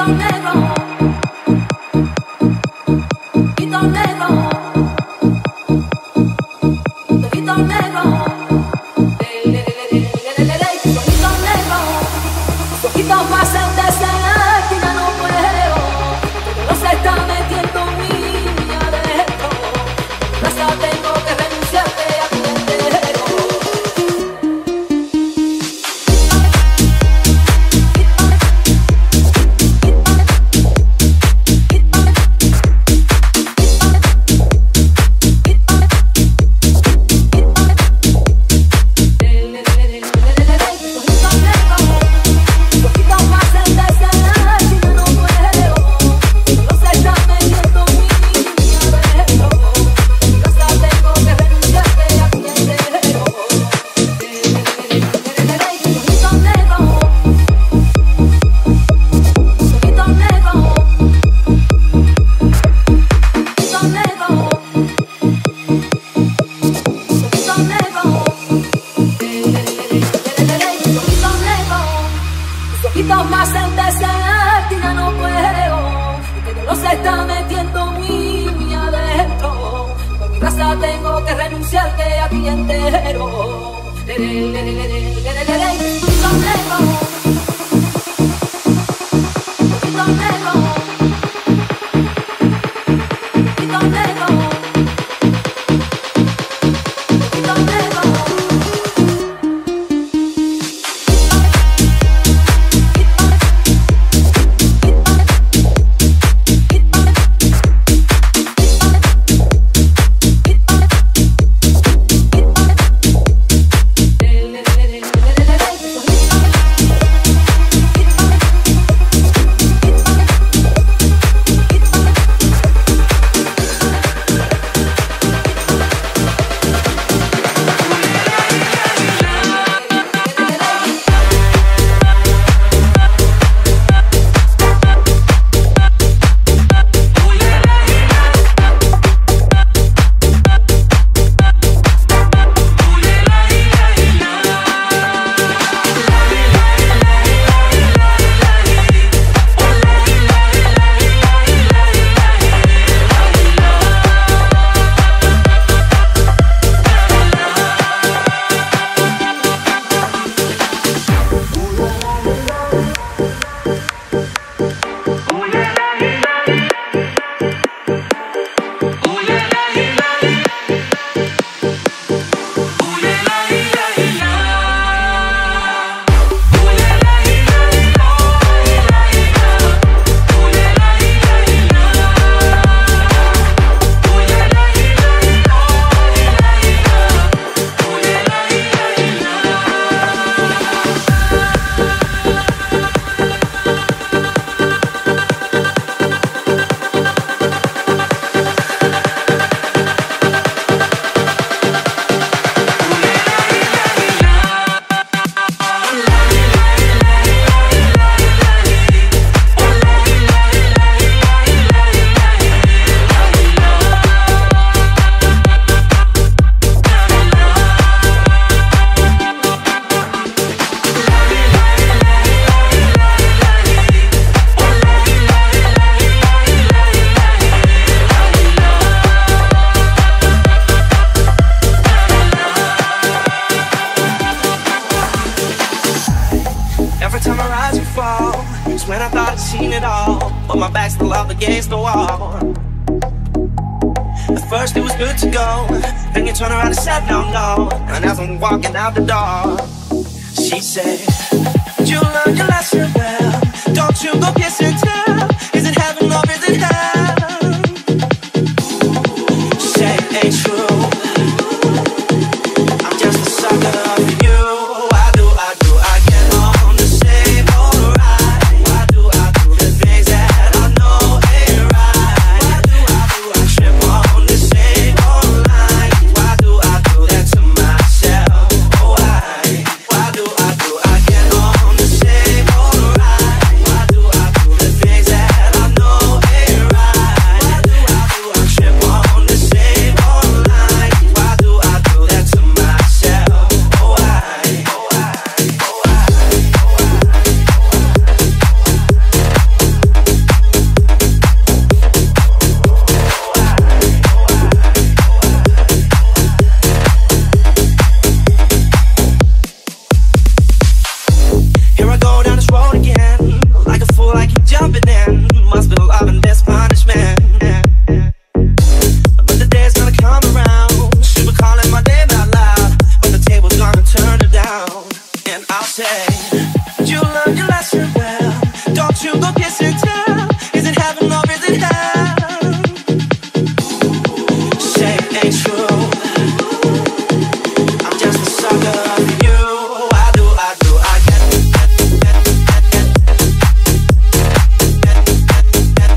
Out the door, she said, you learned your lesson well. Don't you go kiss and tell. Is it heaven or is it hell? She said it ain't true. I'm just a sucker for you. Why do I get on the same old ride? Why do the things that I know ain't right? Why do I trip on the same old line? Why do I do that to myself? Why do I get on the same old ride? Why do the jumping in, must be loving this punishment. But the day's gonna come around, she'll be calling my name out loud, but the table's gonna turn her down. And I'll say, you learn your lesson well, don't you go kiss and tell, is it heaven or is it hell? Say it ain't true, I'm just a sucker for you. I get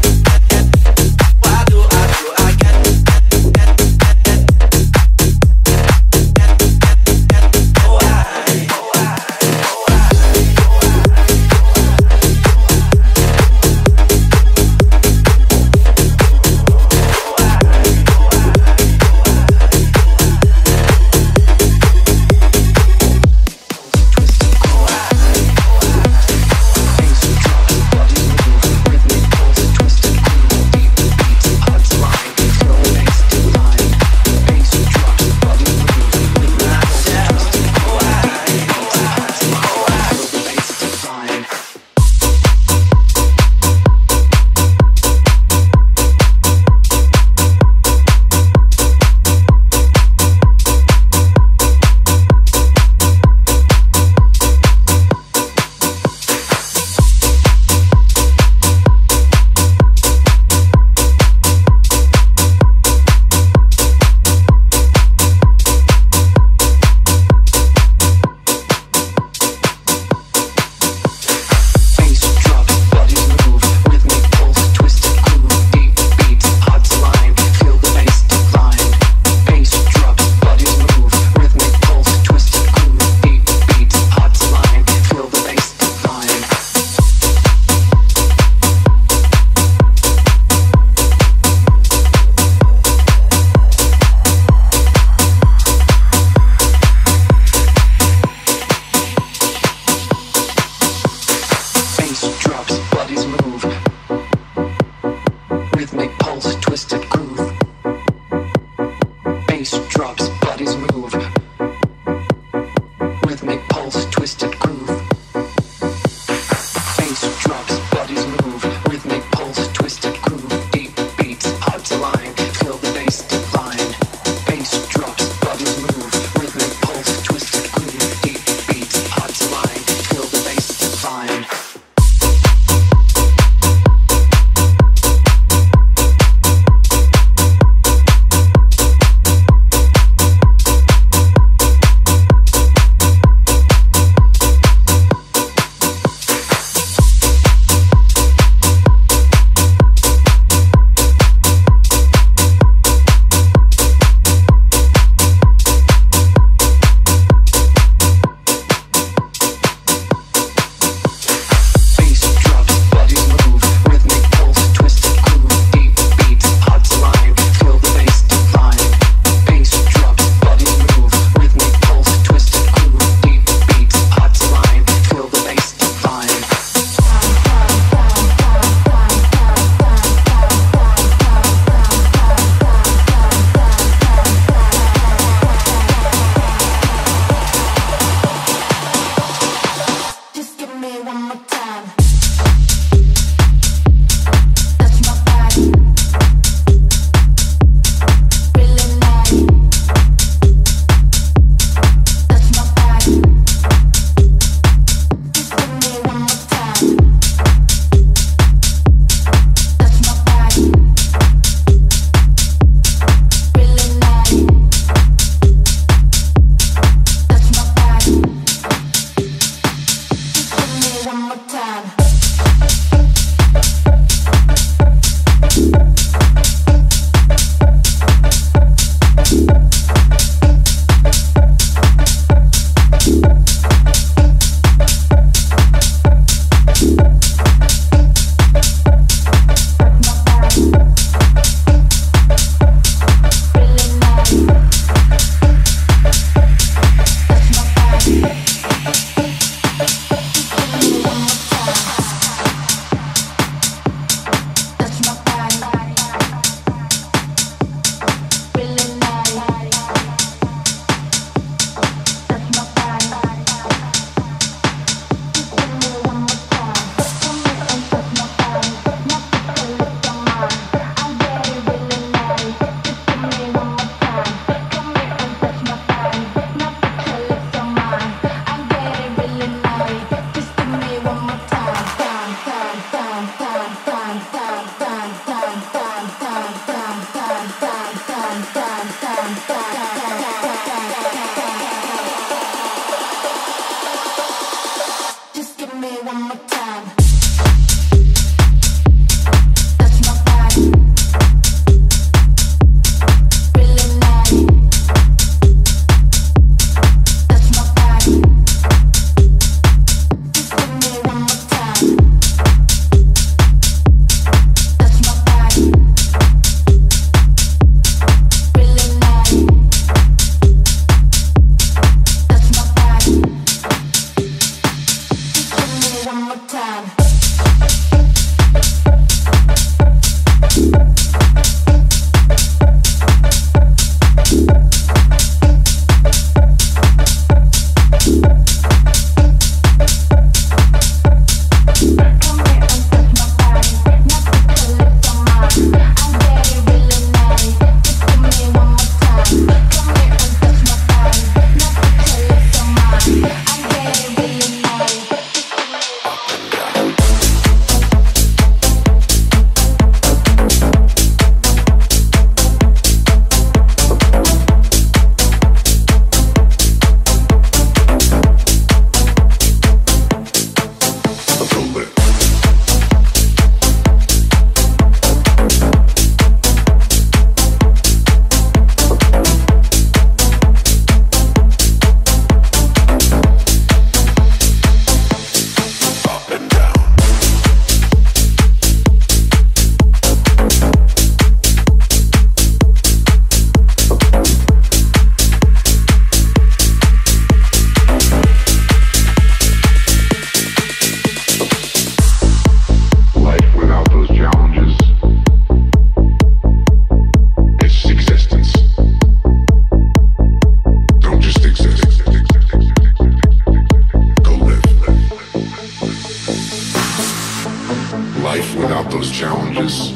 challenges.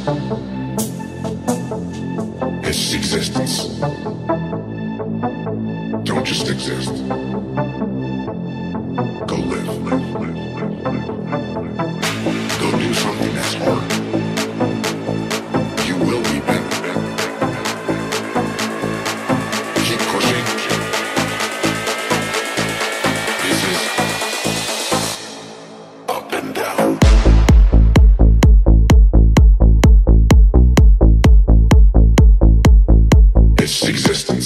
It's existence. Don't just exist. Go live. Go do something that's hard. You will be better. Keep pushing. This is up and down. It's existence.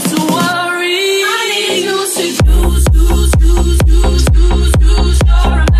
Use your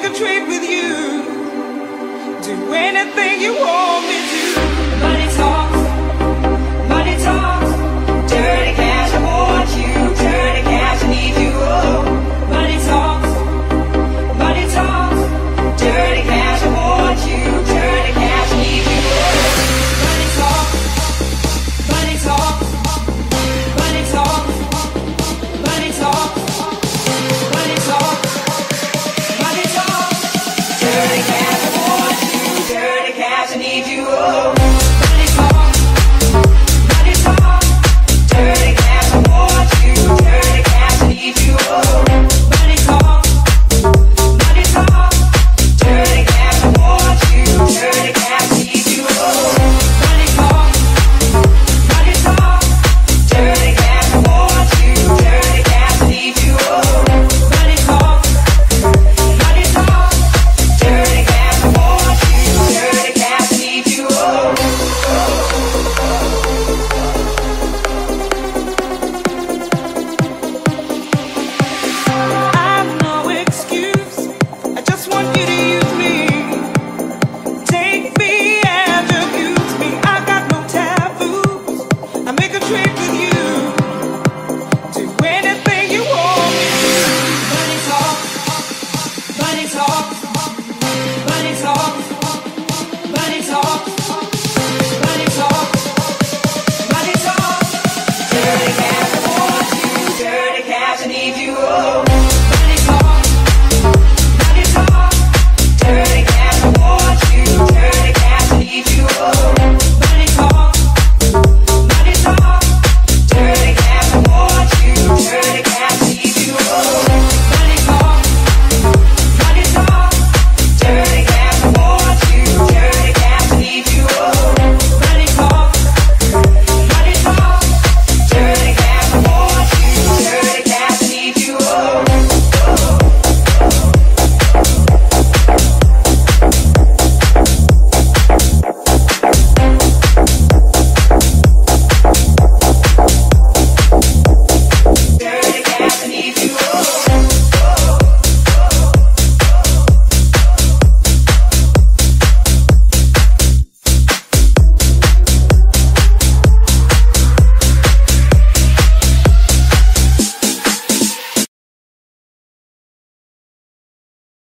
a trade with you. Do anything you want me to. Money talks, money talks. Dirty cash, I want you. Dirty cash, I need you. Oh, money talks, money talks. Dirty cash, I want you. Dirty cash, I need you. Oh, money talks, money talks, money talks, money talks, money talks, money talks. Dirty cash, I want you. Dirty cash, I need you. Oh, money talks, money talks. Dirty cash, I want you. Dirty cash, I need you. Oh, money talks, money talks. Dirty cash, I want you. Dirty cash, I need you. Oh, money talks, money talks. Dirty cash, I want you. Dirty cash, I need you. Oh, money talks, money talks. Dirty cash, I want you. Dirty cash, I need you. Oh. I've no excuse. I just want you to use me. Take me and abuse me. I got no taboos. I make a trade with you. Do anything you want me to. Money talks, money talks, money talks, money talks, money talks, money talks. Dirty cash, I want you. Dirty cash, I need you. Oh,